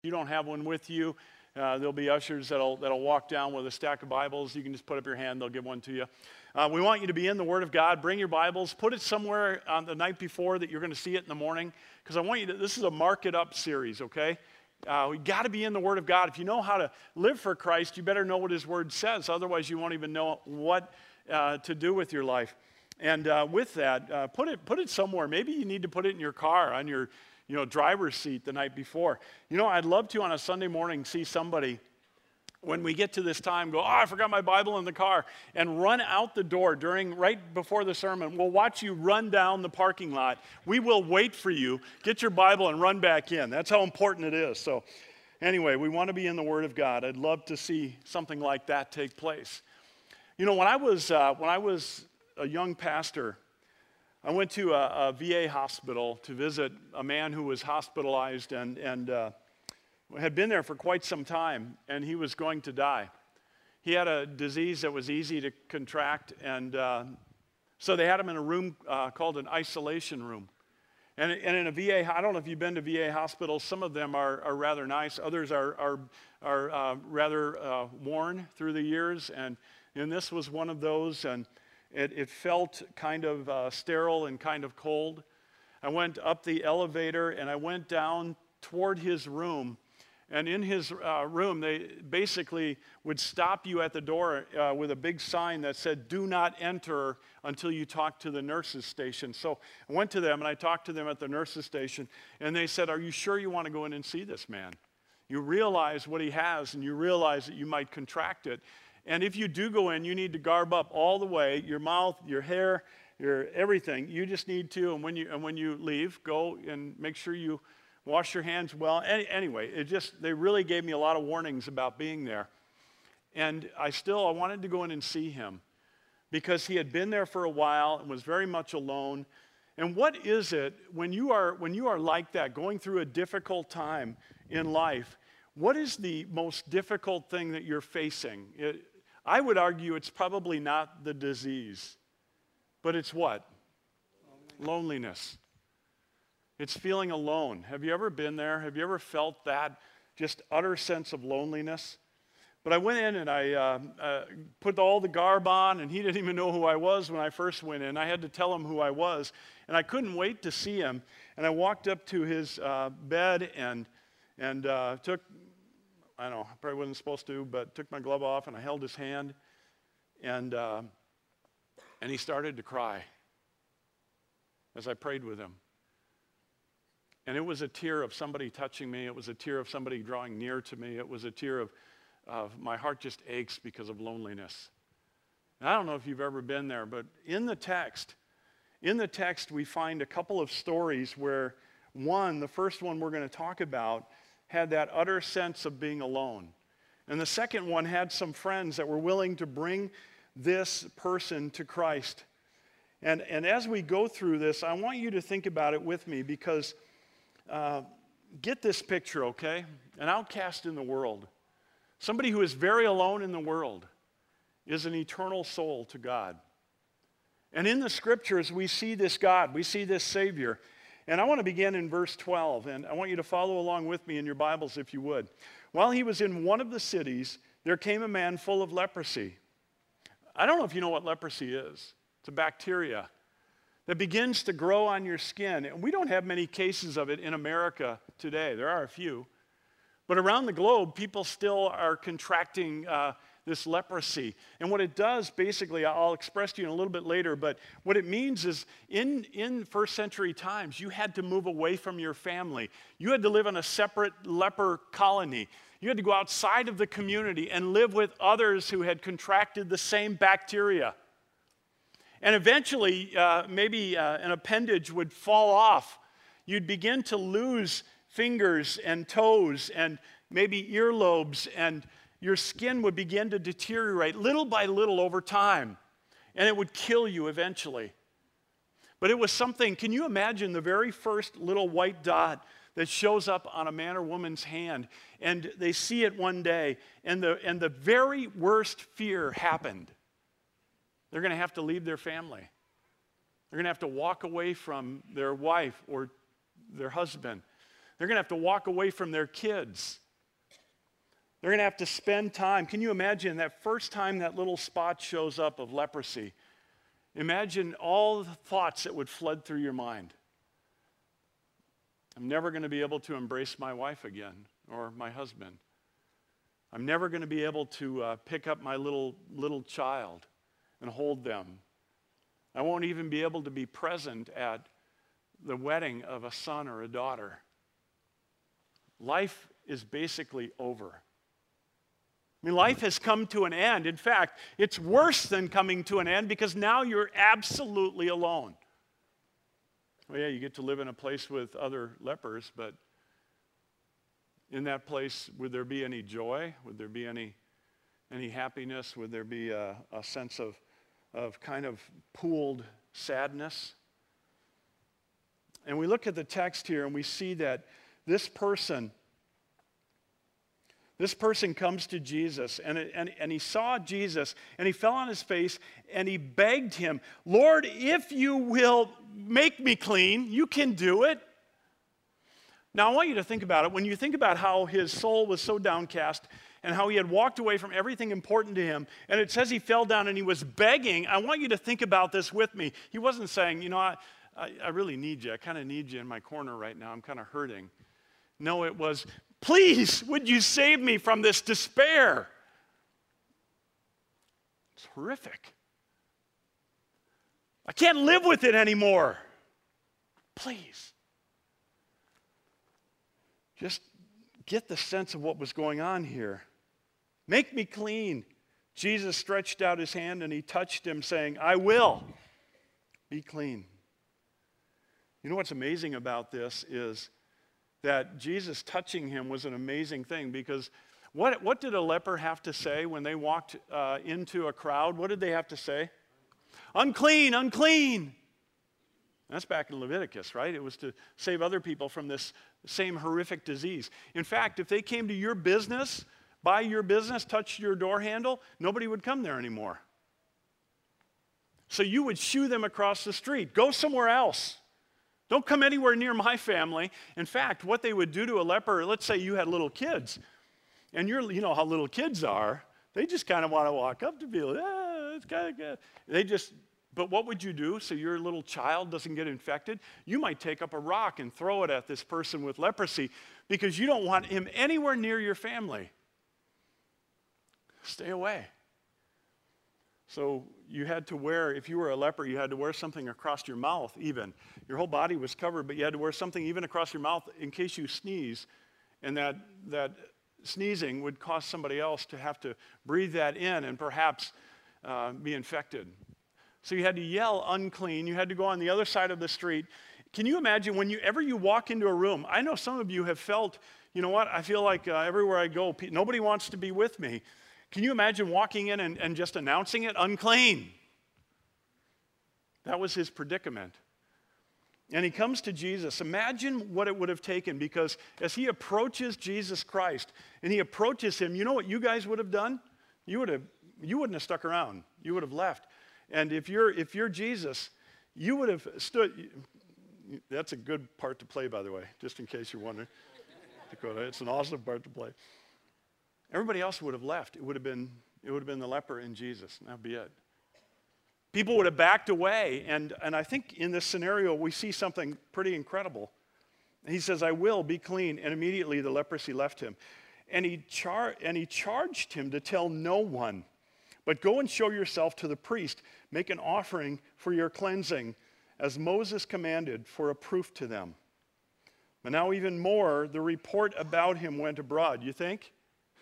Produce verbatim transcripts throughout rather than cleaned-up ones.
you don't have one with you, uh, there'll be ushers that'll, that'll walk down with a stack of Bibles. You can just put up your hand, they'll give one to you. Uh, we want you to be in the Word of God. Bring your Bibles. Put it somewhere on the night before that you're going to see it in the morning, because I want you to, this is a Mark It Up series, okay? Uh, we got to be in the Word of God. If you know how to live for Christ, you better know what His Word says. Otherwise, you won't even know what uh, to do with your life. And uh, with that, uh, put it put it somewhere. Maybe you need to put it in your car, on your you know driver's seat the night before. You know, I'd love to on a Sunday morning see somebody, when we get to this time, go, oh, I forgot my Bible in the car, and run out the door during, right before the sermon. We'll watch you run down the parking lot. We will wait for you. Get your Bible and run back in. That's how important it is. So anyway, we want to be in the Word of God. I'd love to see something like that take place. You know, when I was, uh, when I was a young pastor, I went to a, a V A hospital to visit a man who was hospitalized and, and uh, had been there for quite some time, and he was going to die. He had a disease that was easy to contract, and uh, so they had him in a room uh, called an isolation room. And, and in a V A, I don't know if you've been to V A hospitals, some of them are, are rather nice, others are, are, are uh, rather uh, worn through the years, and, and this was one of those, and It, it felt kind of uh, sterile and kind of cold. I went up the elevator and I went down toward his room. And in his uh, room, they basically would stop you at the door uh, with a big sign that said, do not enter until you talk to the nurses station. So I went to them and I talked to them at the nurses station. And they said, are you sure you want to go in and see this man? You realize what he has and you realize that you might contract it. And if you do go in, you need to garb up all the way, your mouth, your hair, your everything. You just need to, and when you and when you leave, go and make sure you wash your hands well. Any, anyway, it just, they really gave me a lot of warnings about being there. And I still, I wanted to go in and see him because he had been there for a while and was very much alone. And what is it when you are when you are like that, going through a difficult time in life? What is the most difficult thing that you're facing? It, I would argue it's probably not the disease, but it's what? Loneliness. Loneliness. It's feeling alone. Have you ever been there? Have you ever felt that just utter sense of loneliness? But I went in and I uh, uh, put all the garb on, and he didn't even know who I was when I first went in. I had to tell him who I was, and I couldn't wait to see him. And I walked up to his uh, bed and and uh, took, I don't know, I probably wasn't supposed to, but took my glove off and I held his hand, and uh, and he started to cry as I prayed with him. And it was a tear of somebody touching me. It was a tear of somebody drawing near to me. It was a tear of, of my heart just aches because of loneliness. And I don't know if you've ever been there, but in the text, in the text we find a couple of stories where one, the first one we're going to talk about, had that utter sense of being alone. And the second one had some friends that were willing to bring this person to Christ. And, and as we go through this, I want you to think about it with me, because uh, get this picture, okay? An outcast in the world. Somebody who is very alone in the world is an eternal soul to God. And in the scriptures, we see this God, we see this Savior. And I want to begin in verse twelve, and I want you to follow along with me in your Bibles if you would. While he was in one of the cities, there came a man full of leprosy. I don't know if you know what leprosy is. It's a bacteria that begins to grow on your skin. And we don't have many cases of it in America today. There are a few. But around the globe, people still are contracting uh, this leprosy. And what it does, basically, I'll express to you in a little bit later, but what it means is in, in first century times, you had to move away from your family. You had to live in a separate leper colony. You had to go outside of the community and live with others who had contracted the same bacteria. And eventually, uh, maybe uh, an appendage would fall off. You'd begin to lose fingers and toes and maybe earlobes, and your skin would begin to deteriorate little by little over time, and it would kill you eventually. But it was something, can you imagine the very first little white dot that shows up on a man or woman's hand, and they see it one day, and the, and the very worst fear happened. They're going to have to leave their family. They're going to have to walk away from their wife or their husband. They're going to have to walk away from their kids. They're going to have to spend time. Can you imagine that first time that little spot shows up of leprosy? Imagine all the thoughts that would flood through your mind. I'm never going to be able to embrace my wife again or my husband. I'm never going to be able to uh, pick up my little, little child and hold them. I won't even be able to be present at the wedding of a son or a daughter. Life is basically over. I mean, life has come to an end. In fact, it's worse than coming to an end because now you're absolutely alone. Well, yeah, you get to live in a place with other lepers, but in that place, would there be any joy? Would there be any, any happiness? Would there be a, a sense of, of kind of pooled sadness? And we look at the text here and we see that this person, this person comes to Jesus and, and, and he saw Jesus and he fell on his face and he begged him, Lord, if you will make me clean, you can do it. Now I want you to think about it. When you think about how his soul was so downcast and how he had walked away from everything important to him, and it says he fell down and he was begging, I want you to think about this with me. He wasn't saying, you know, I, I, I really need you. I kind of need you in my corner right now. I'm kind of hurting. No, it was, please, would you save me from this despair? It's horrific. I can't live with it anymore. Please. Just get the sense of what was going on here. Make me clean. Jesus stretched out his hand and he touched him, saying, I will be clean. You know what's amazing about this is that Jesus touching him was an amazing thing, because what, what did a leper have to say when they walked uh, into a crowd? What did they have to say? Unclean, unclean. That's back in Leviticus, right? It was to save other people from this same horrific disease. In fact, if they came to your business, buy your business, touch your door handle, nobody would come there anymore. So you would shoo them across the street. Go somewhere else. Don't come anywhere near my family. In fact, what they would do to a leper, let's say you had little kids, and you're, you know how little kids are. They just kind of want to walk up to people. Ah, it's kind of good. They just, but what would you do so your little child doesn't get infected? You might take up a rock and throw it at this person with leprosy because you don't want him anywhere near your family. Stay away. So you had to wear, if you were a leper, you had to wear something across your mouth even. Your whole body was covered, but you had to wear something even across your mouth in case you sneeze. And that, that sneezing would cause somebody else to have to breathe that in and perhaps uh, be infected. So you had to yell unclean. You had to go on the other side of the street. Can you imagine whenever you walk into a room? I know some of you have felt, you know what, I feel like uh, everywhere I go, nobody wants to be with me. Can you imagine walking in and, and just announcing it? Unclean. That was his predicament. And he comes to Jesus. Imagine what it would have taken, because as he approaches Jesus Christ and he approaches him, you know what you guys would have done? You would have, you wouldn't have stuck around. You would have left. And if you're, if you're Jesus, you would have stood. That's a good part to play, by the way, just in case you're wondering. Dakota, it's an awesome part to play. Everybody else would have left. It would have been, it would have been the leper and Jesus, and that'd be it. People would have backed away, and, and I think in this scenario we see something pretty incredible. He says, I will be clean, and immediately the leprosy left him. And he, char- and he charged him to tell no one, but go and show yourself to the priest, make an offering for your cleansing, as Moses commanded, for a proof to them. But now even more, the report about him went abroad. You think?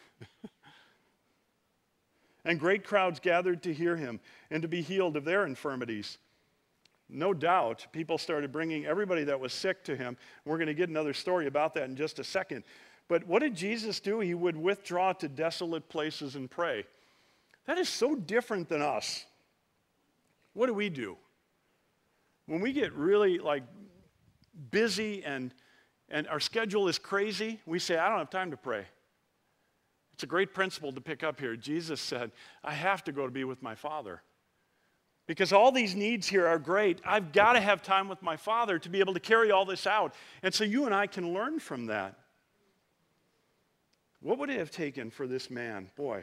And great crowds gathered to hear him and to be healed of their infirmities. No doubt, people started bringing everybody that was sick to him. We're going to get another story about that in just a second. But what did Jesus do? He would withdraw to desolate places and pray. That is so different than us. What do we do? When we get really like busy and, and our schedule is crazy, we say, I don't have time to pray. It's a great principle to pick up here. Jesus said, I have to go to be with my Father. Because all these needs here are great. I've got to have time with my Father to be able to carry all this out. And so you and I can learn from that. What would it have taken for this man? Boy,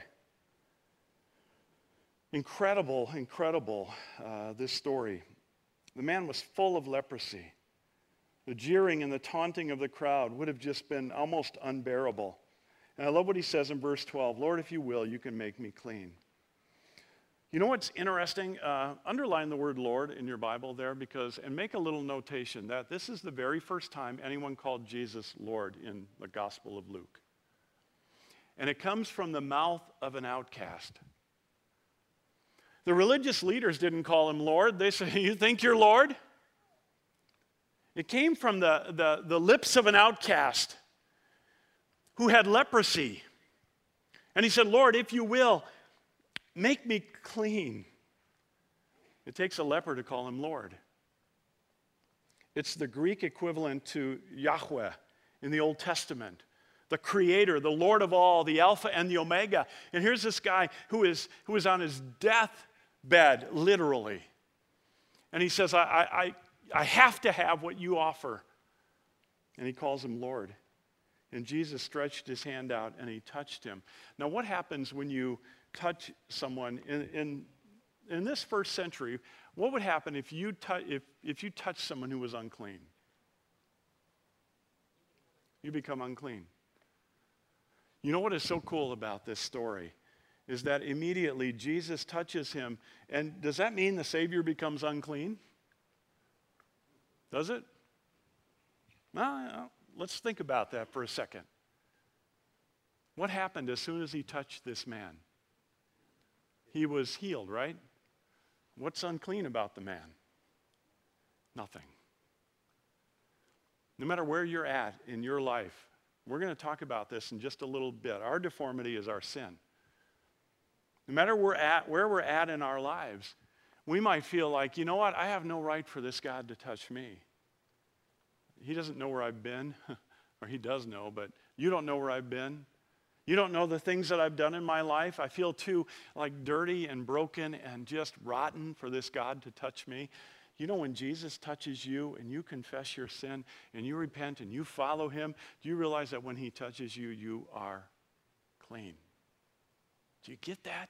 incredible, incredible, uh, this story. The man was full of leprosy. The jeering and the taunting of the crowd would have just been almost unbearable. And I love what he says in verse twelve, Lord, if you will, you can make me clean. You know what's interesting? Uh, underline the word Lord in your Bible there, because, and make a little notation that this is the very first time anyone called Jesus Lord in the Gospel of Luke. And it comes from the mouth of an outcast. The religious leaders didn't call him Lord. They said, you think you're Lord? It came from the, the, the lips of an outcast who had leprosy. And he said, Lord, if you will, make me clean. It takes a leper to call him Lord. It's the Greek equivalent to Yahweh in the Old Testament, the Creator, the Lord of all, the Alpha and the Omega. And here's this guy who is, who is on his deathbed, literally. And he says, I, I, I have to have what you offer. And he calls him Lord. And Jesus stretched his hand out and he touched him. Now, what happens when you touch someone in, in, in this first century? What would happen if you, tu- if, if you touched someone who was unclean? You become unclean. You know what is so cool about this story is that immediately Jesus touches him. And does that mean the Savior becomes unclean? Does it? Well, let's think about that for a second. What happened as soon as he touched this man? He was healed, right? What's unclean about the man? Nothing. No matter where you're at in your life, we're going to talk about this in just a little bit. Our deformity is our sin. No matter where we're at, where we're at in our lives, we might feel like, you know what, I have no right for this God to touch me. He doesn't know where I've been, or he does know, but you don't know where I've been. You don't know the things that I've done in my life. I feel too like dirty and broken and just rotten for this God to touch me. You know, when Jesus touches you and you confess your sin and you repent and you follow him, do you realize that when he touches you, you are clean? Do you get that?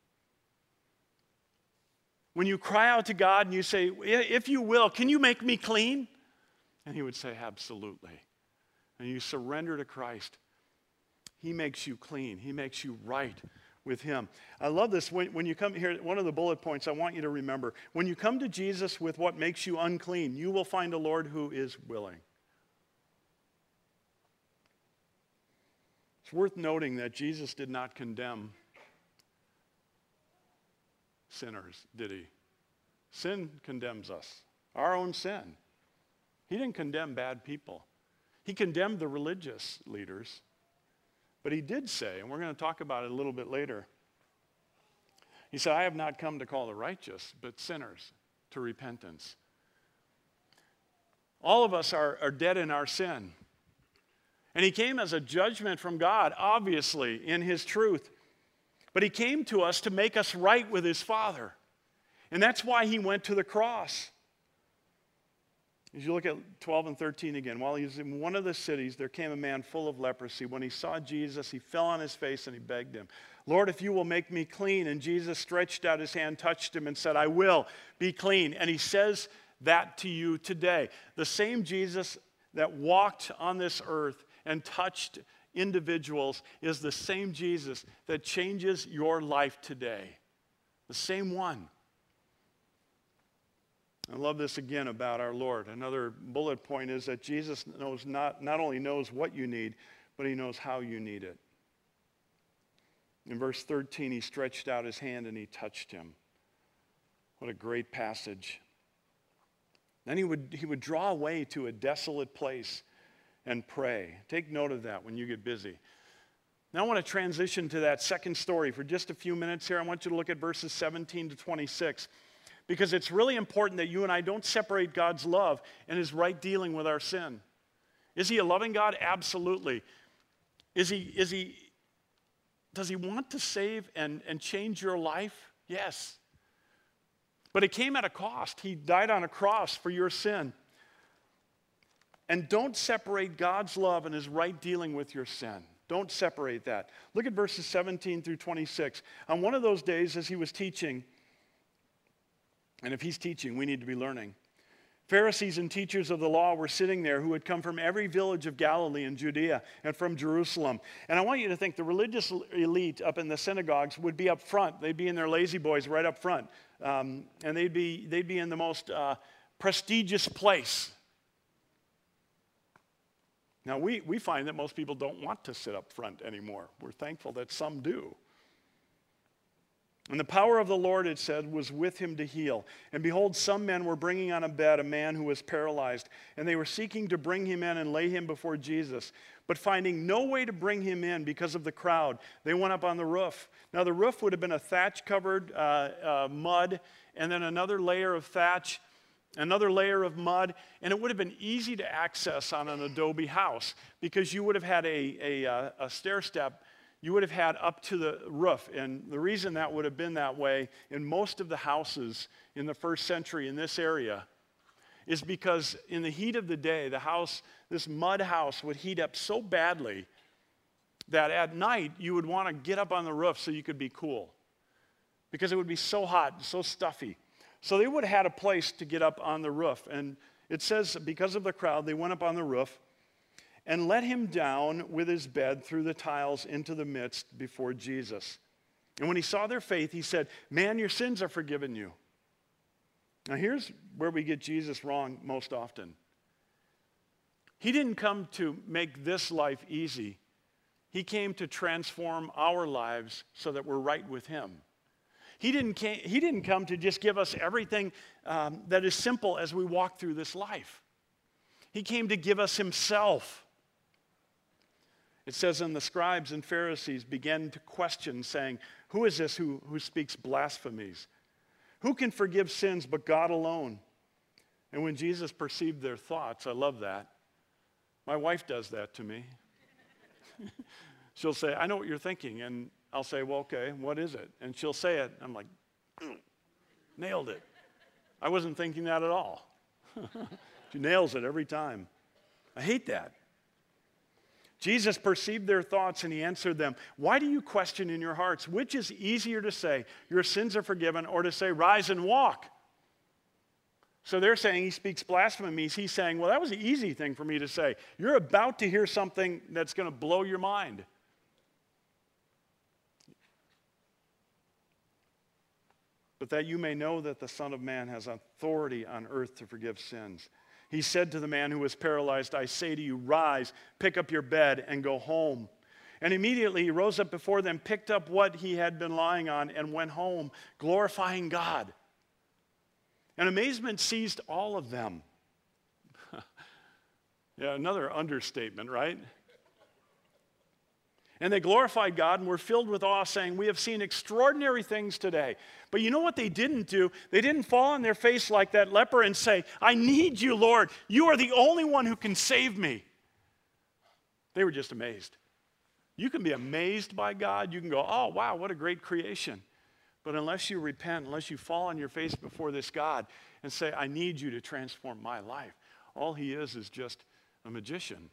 When you cry out to God and you say, if you will, can you make me clean? And he would say, absolutely. And you surrender to Christ. He makes you clean. He makes you right with him. I love this. When, when you come here, one of the bullet points I want you to remember, when you come to Jesus with what makes you unclean, you will find a Lord who is willing. It's worth noting that Jesus did not condemn sinners, did he? Sin condemns us, our own sin. He didn't condemn bad people. He condemned the religious leaders. But he did say, and we're going to talk about it a little bit later, he said, I have not come to call the righteous, but sinners to repentance. All of us are, are dead in our sin. And he came as a judgment from God, obviously, in his truth. But he came to us to make us right with his Father. And that's why he went to the cross. As you look at twelve and thirteen again, while he was in one of the cities, there came a man full of leprosy. When he saw Jesus, he fell on his face and he begged him, Lord, if you will make me clean. And Jesus stretched out his hand, touched him, and said, I will be clean. And he says that to you today. The same Jesus that walked on this earth and touched individuals is the same Jesus that changes your life today. The same one. I love this again about our Lord. Another bullet point is that Jesus knows not, not only knows what you need, but he knows how you need it. In verse thirteen, he stretched out his hand and he touched him. What a great passage. Then he would, he would draw away to a desolate place and pray. Take note of that when you get busy. Now I want to transition to that second story for just a few minutes here. I want you to look at verses seventeen to twenty-six. Because it's really important that you and I don't separate God's love and his right dealing with our sin. Is he a loving God? Absolutely. Is he, is he, does he want to save and, and change your life? Yes. But it came at a cost. He died on a cross for your sin. And don't separate God's love and his right dealing with your sin. Don't separate that. Look at verses seventeen through twenty-six. On one of those days as he was teaching, and if he's teaching, we need to be learning. Pharisees and teachers of the law were sitting there who had come from every village of Galilee and Judea and from Jerusalem. And I want you to think the religious elite up in the synagogues would be up front. They'd be in their lazy boys right up front. Um, and they'd be, they'd be in the most uh, prestigious place. Now, we, we find that most people don't want to sit up front anymore. We're thankful that some do. And the power of the Lord, it said, was with him to heal. And behold, some men were bringing on a bed a man who was paralyzed, and they were seeking to bring him in and lay him before Jesus. But finding no way to bring him in because of the crowd, they went up on the roof. Now, the roof would have been a thatch-covered uh, uh, mud, and then another layer of thatch, another layer of mud, and it would have been easy to access on an adobe house because you would have had a, a, a stair step you would have had up to the roof. And the reason that would have been that way in most of the houses in the first century in this area is because in the heat of the day, the house, this mud house would heat up so badly that at night you would want to get up on the roof so you could be cool because it would be so hot and so stuffy. So they would have had a place to get up on the roof. And it says because of the crowd, they went up on the roof and let him down with his bed through the tiles into the midst before Jesus. And when he saw their faith, he said, "Man, your sins are forgiven you." Now here's where we get Jesus wrong most often. He didn't come to make this life easy. He came to transform our lives so that we're right with him. He didn't, came, he didn't come to just give us everything um, that is simple as we walk through this life. He came to give us himself. It says, and the scribes and Pharisees began to question, saying, "Who is this who, who speaks blasphemies? Who can forgive sins but God alone?" And when Jesus perceived their thoughts, I love that. My wife does that to me. She'll say, "I know what you're thinking." And I'll say, "Well, okay, what is it?" And she'll say it. I'm like, mm, nailed it. I wasn't thinking that at all. She nails it every time. I hate that. Jesus perceived their thoughts and he answered them, "Why do you question in your hearts? Which is easier to say, 'Your sins are forgiven,' or to say, 'Rise and walk'?" So they're saying he speaks blasphemies. He's saying, well, that was an easy thing for me to say. You're about to hear something that's going to blow your mind. But that you may know that the Son of Man has authority on earth to forgive sins. He said to the man who was paralyzed, "I say to you, rise, pick up your bed, and go home." And immediately he rose up before them, picked up what he had been lying on, and went home, glorifying God. And amazement seized all of them. Yeah, another understatement, right? And they glorified God and were filled with awe, saying, "We have seen extraordinary things today." But you know what they didn't do? They didn't fall on their face like that leper and say, "I need you, Lord. You are the only one who can save me." They were just amazed. You can be amazed by God. You can go, "Oh, wow, what a great creation." But unless you repent, unless you fall on your face before this God and say, "I need you to transform my life," all he is is just a magician.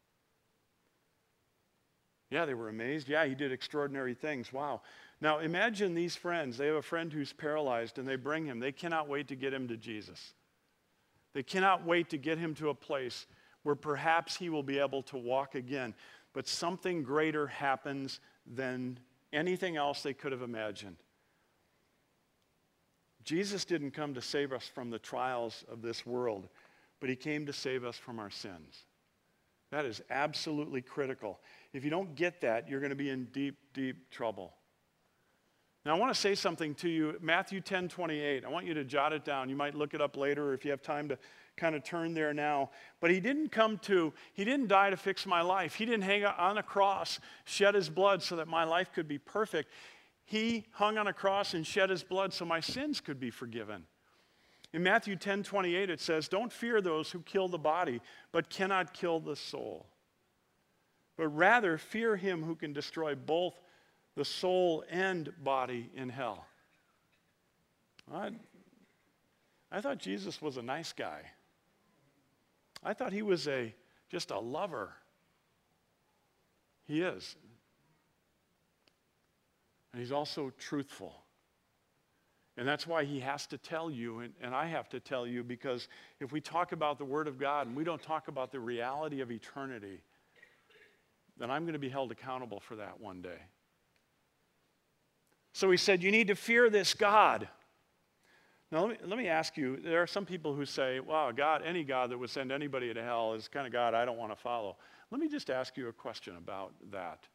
Yeah, they were amazed. Yeah, he did extraordinary things. Wow. Now imagine these friends. They have a friend who's paralyzed and they bring him. They cannot wait to get him to Jesus. They cannot wait to get him to a place where perhaps he will be able to walk again. But something greater happens than anything else they could have imagined. Jesus didn't come to save us from the trials of this world, but he came to save us from our sins. That is absolutely critical. If you don't get that, you're going to be in deep, deep trouble. Now, I want to say something to you. Matthew ten twenty-eight. I want you to jot it down. You might look it up later, or if you have time to kind of turn there now. But he didn't come to, he didn't die to fix my life. He didn't hang on a cross, shed his blood so that my life could be perfect. He hung on a cross and shed his blood so my sins could be forgiven. In Matthew ten twenty-eight, it says, "Don't fear those who kill the body, but cannot kill the soul. But rather fear him who can destroy both the soul and body in hell." All right? I thought Jesus was a nice guy. I thought he was a just a lover. He is. And he's also truthful. And that's why he has to tell you, and, and I have to tell you, because if we talk about the Word of God and we don't talk about the reality of eternity, then I'm going to be held accountable for that one day. So he said, you need to fear this God. Now, let me, let me ask you, there are some people who say, wow, God, any God that would send anybody to hell is the kind of God I don't want to follow. Let me just ask you a question about that.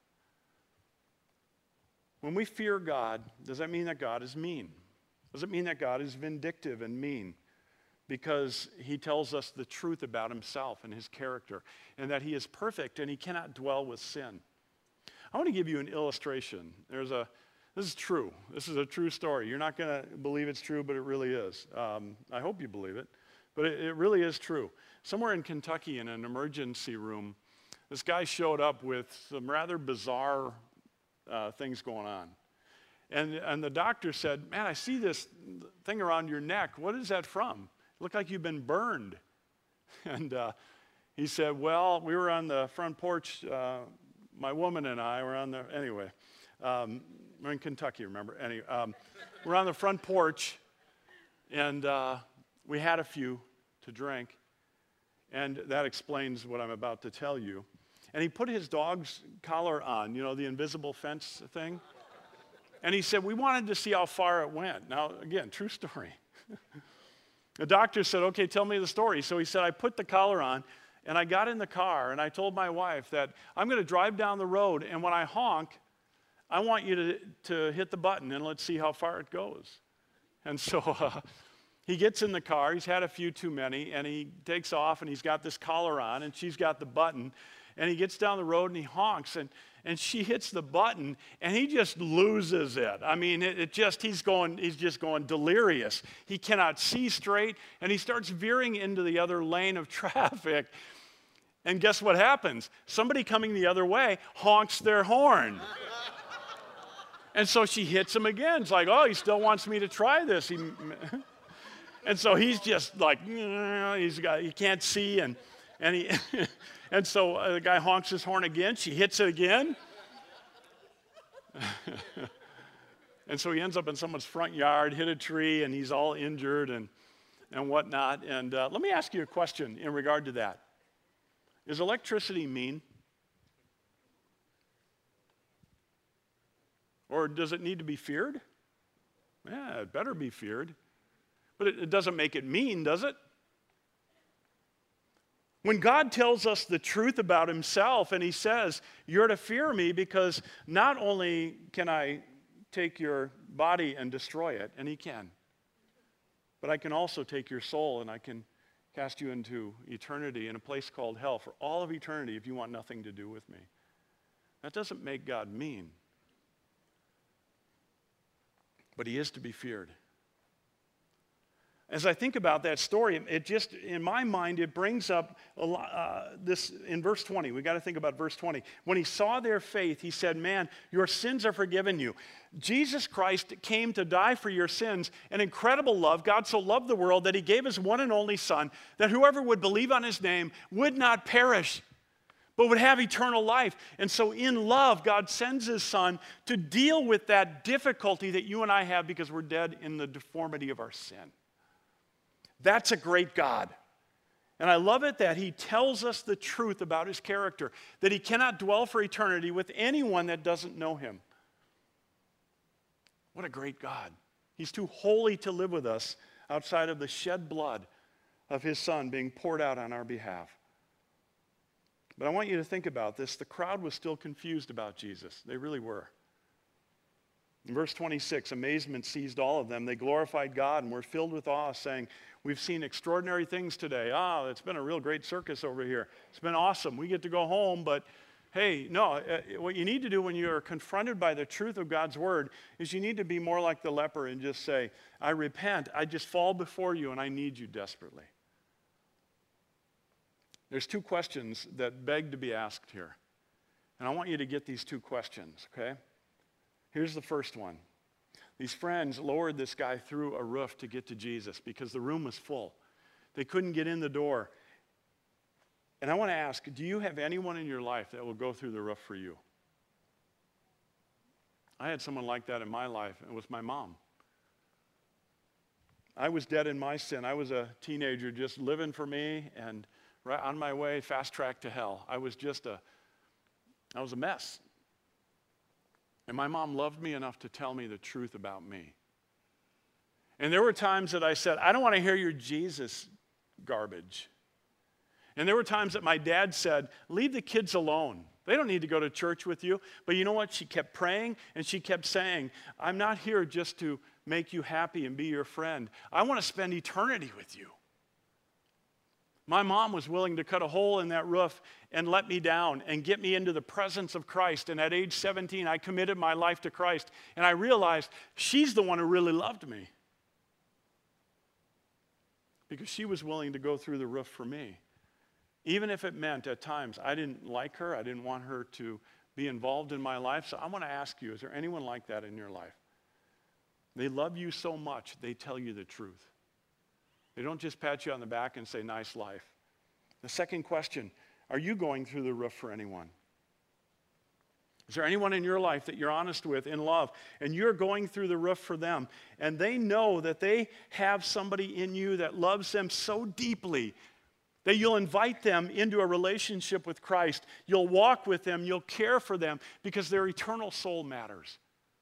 When we fear God, does that mean that God is mean? Does it mean that God is vindictive and mean? Because he tells us the truth about himself and his character, and that he is perfect and he cannot dwell with sin. I want to give you an illustration. There's a, this is true. This is a true story. You're not going to believe it's true, but it really is. Um, I hope you believe it, but it, it really is true. Somewhere in Kentucky in an emergency room, this guy showed up with some rather bizarre uh, things going on. And, and the doctor said, man, I see this thing around your neck. What is that from? It looked like you've been burned. And uh, he said, well, we were on the front porch. Uh, my woman and I were on the, anyway, um, we're in Kentucky, remember? Anyway, um, we're on the front porch, and uh, we had a few to drink. And that explains what I'm about to tell you. And he put his dog's collar on, you know, the invisible fence thing. And he said, we wanted to see how far it went. Now, again, true story. The doctor said, okay, tell me the story. So he said, I put the collar on, and I got in the car, and I told my wife that I'm going to drive down the road, and when I honk, I want you to, to hit the button, and let's see how far it goes. And so uh, he gets in the car. He's had a few too many, and he takes off, and he's got this collar on, and she's got the button. And he gets down the road, and he honks, and And she hits the button, and he just loses it. I mean, it, it just, he's going, he's just going delirious. He cannot see straight, and he starts veering into the other lane of traffic. And guess what happens? Somebody coming the other way honks their horn. And so she hits him again. It's like, oh, he still wants me to try this. He, and so he's just like, he's got, he can't see, and, and he... And so uh, the guy honks his horn again. She hits it again. And so he ends up in someone's front yard, hit a tree, and he's all injured and, and whatnot. And uh, let me ask you a question in regard to that. Is electricity mean? Or does it need to be feared? Yeah, it better be feared. But it, it doesn't make it mean, does it? When God tells us the truth about himself and he says, you're to fear me because not only can I take your body and destroy it, and he can, but I can also take your soul and I can cast you into eternity in a place called hell for all of eternity if you want nothing to do with me. That doesn't make God mean, but he is to be feared. As I think about that story, it just, in my mind, it brings up a lot, uh, this in verse twenty. We've got to think about verse twenty. When he saw their faith, he said, man, your sins are forgiven you. Jesus Christ came to die for your sins. An incredible love. God so loved the world that he gave his one and only Son, that whoever would believe on his name would not perish, but would have eternal life. And so in love, God sends his Son to deal with that difficulty that you and I have because we're dead in the deformity of our sin. That's a great God. And I love it that he tells us the truth about his character, that he cannot dwell for eternity with anyone that doesn't know him. What a great God. He's too holy to live with us outside of the shed blood of his Son being poured out on our behalf. But I want you to think about this. The crowd was still confused about Jesus. They really were. In verse twenty-six, amazement seized all of them. They glorified God and were filled with awe, saying, we've seen extraordinary things today. Ah, it's been a real great circus over here. It's been awesome. We get to go home, but hey, no, uh, what you need to do when you're confronted by the truth of God's word is you need to be more like the leper and just say, I repent. I just fall before you and I need you desperately. There's two questions that beg to be asked here. And I want you to get these two questions, okay? Here's the first one. These friends lowered this guy through a roof to get to Jesus because the room was full. They couldn't get in the door. And I want to ask, do you have anyone in your life that will go through the roof for you? I had someone like that in my life. It was my mom. I was dead in my sin. I was a teenager just living for me and right on my way, fast track to hell. I was just a, I was a mess. And my mom loved me enough to tell me the truth about me. And there were times that I said, I don't want to hear your Jesus garbage. And there were times that my dad said, leave the kids alone. They don't need to go to church with you. But you know what? She kept praying and she kept saying, I'm not here just to make you happy and be your friend. I want to spend eternity with you. My mom was willing to cut a hole in that roof and let me down and get me into the presence of Christ. And at age seventeen, I committed my life to Christ. And I realized she's the one who really loved me, because she was willing to go through the roof for me. Even if it meant at times I didn't like her, I didn't want her to be involved in my life. So I want to ask you, is there anyone like that in your life? They love you so much, they tell you the truth. They don't just pat you on the back and say, nice life. The second question, are you going through the roof for anyone? Is there anyone in your life that you're honest with in love and you're going through the roof for them and they know that they have somebody in you that loves them so deeply that you'll invite them into a relationship with Christ, you'll walk with them, you'll care for them because their eternal soul matters?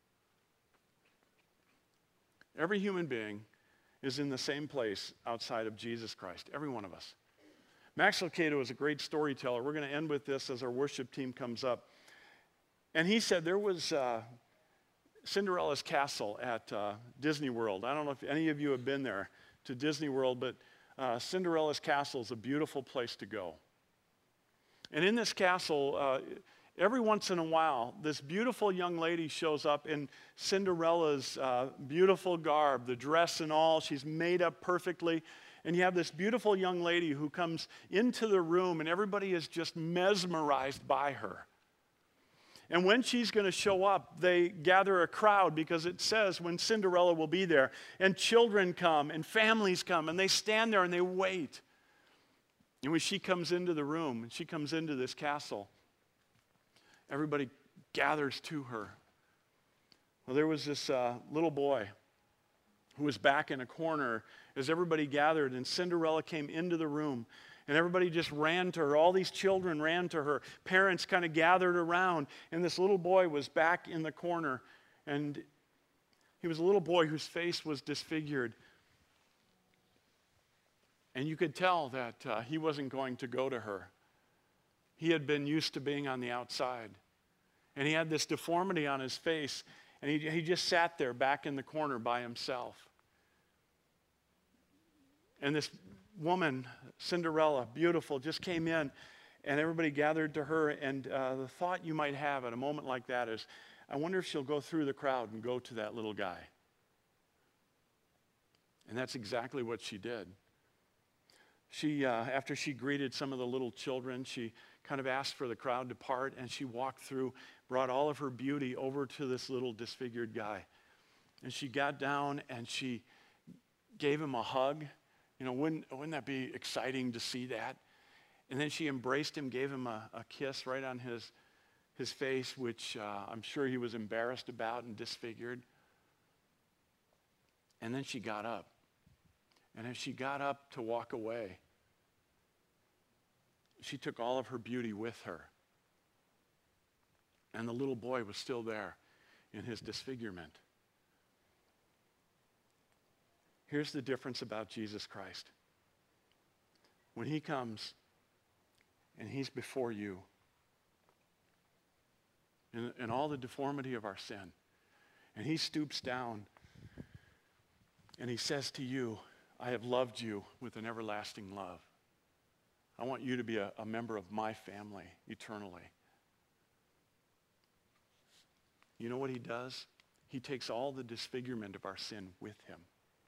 Every human being is in the same place outside of Jesus Christ, every one of us. Max Lucado is a great storyteller. We're going to end with this as our worship team comes up. And he said there was uh, Cinderella's castle at uh, Disney World. I don't know if any of you have been there to Disney World, but uh, Cinderella's castle is a beautiful place to go. And in this castle, uh, every once in a while, this beautiful young lady shows up in Cinderella's uh, beautiful garb, the dress and all. She's made up perfectly. And you have this beautiful young lady who comes into the room, and everybody is just mesmerized by her. And when she's going to show up, they gather a crowd because it says when Cinderella will be there. And children come, and families come, and they stand there and they wait. And when she comes into the room, and she comes into this castle, everybody gathers to her. Well, there was this uh, little boy who was back in a corner as everybody gathered, and Cinderella came into the room, and everybody just ran to her. All these children ran to her. Parents kind of gathered around, and this little boy was back in the corner, and he was a little boy whose face was disfigured. And you could tell that uh, he wasn't going to go to her. He had been used to being on the outside. And he had this deformity on his face, and he, he just sat there back in the corner by himself. And this woman, Cinderella, beautiful, just came in, and everybody gathered to her. And uh, the thought you might have at a moment like that is, I wonder if she'll go through the crowd and go to that little guy. And that's exactly what she did. She, uh, after she greeted some of the little children, she kind of asked for the crowd to part, and she walked through, brought all of her beauty over to this little disfigured guy. And she got down and she gave him a hug. You know, wouldn't, wouldn't that be exciting to see that? And then she embraced him, gave him a, a kiss right on his, his face, which uh, I'm sure he was embarrassed about and disfigured. And then she got up. And as she got up to walk away, she took all of her beauty with her. And the little boy was still there in his disfigurement. Here's the difference about Jesus Christ. When he comes and he's before you, in, in all the deformity of our sin, and he stoops down and he says to you, I have loved you with an everlasting love. I want you to be a, a member of my family eternally. You know what he does? He takes all the disfigurement of our sin with him.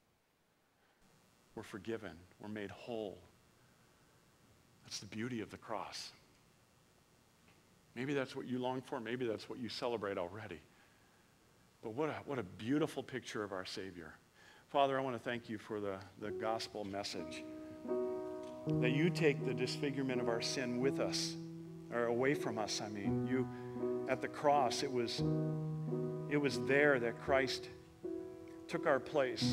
We're forgiven. We're made whole. That's the beauty of the cross. Maybe that's what you long for. Maybe that's what you celebrate already. But what a, what a beautiful picture of our Savior. Father, I want to thank you for the, the gospel message. That you take the disfigurement of our sin with us, or away from us, I mean. You, at the cross, it was, it was there that Christ took our place.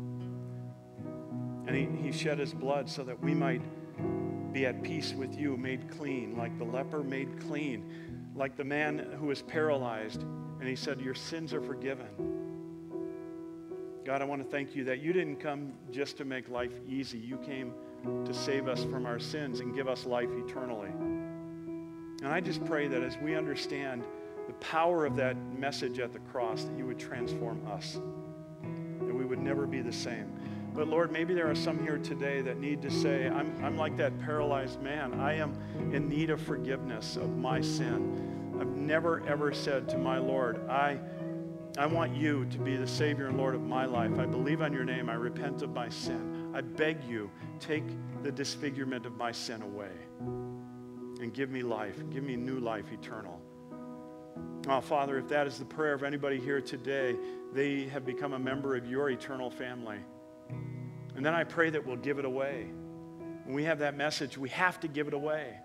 And he, he shed his blood so that we might be at peace with you, made clean, like the leper made clean, like the man who was paralyzed, and he said, your sins are forgiven. God, I want to thank you that you didn't come just to make life easy. You came to save us from our sins and give us life eternally. And I just pray that as we understand the power of that message at the cross, that you would transform us, that we would never be the same. But Lord, maybe there are some here today that need to say, I'm, I'm like that paralyzed man. I am in need of forgiveness of my sin. I've never, ever said to my Lord, I, I want you to be the Savior and Lord of my life. I believe on your name. I repent of my sin. I beg you, take the disfigurement of my sin away and give me life. Give me new life, eternal. Oh, Father, if that is the prayer of anybody here today, they have become a member of your eternal family. And then I pray that we'll give it away. When we have that message, we have to give it away.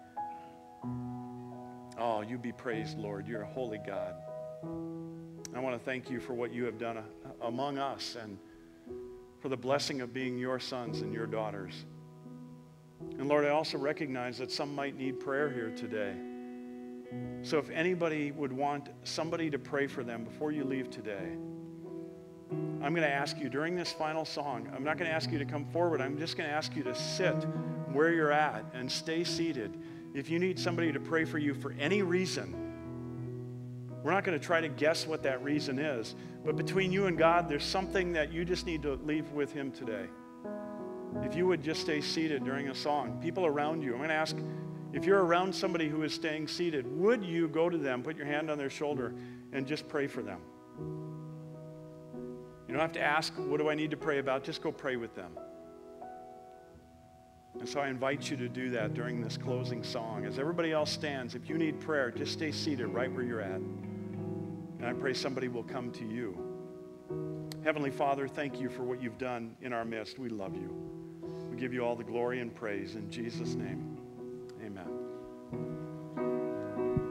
Oh, you be praised, Lord. You're a holy God. I want to thank you for what you have done among us and for the blessing of being your sons and your daughters. And Lord, I also recognize that some might need prayer here today. So if anybody would want somebody to pray for them before you leave today, I'm going to ask you during this final song, I'm not going to ask you to come forward. I'm just going to ask you to sit where you're at and stay seated. If you need somebody to pray for you for any reason, we're not going to try to guess what that reason is. But between you and God, there's something that you just need to leave with him today. If you would just stay seated during a song, people around you, I'm going to ask, if you're around somebody who is staying seated, would you go to them, put your hand on their shoulder, and just pray for them? You don't have to ask, what do I need to pray about? Just go pray with them. And so I invite you to do that during this closing song. As everybody else stands, if you need prayer, just stay seated right where you're at. And I pray somebody will come to you. Heavenly Father, thank you for what you've done in our midst. We love you. We give you all the glory and praise in Jesus' name.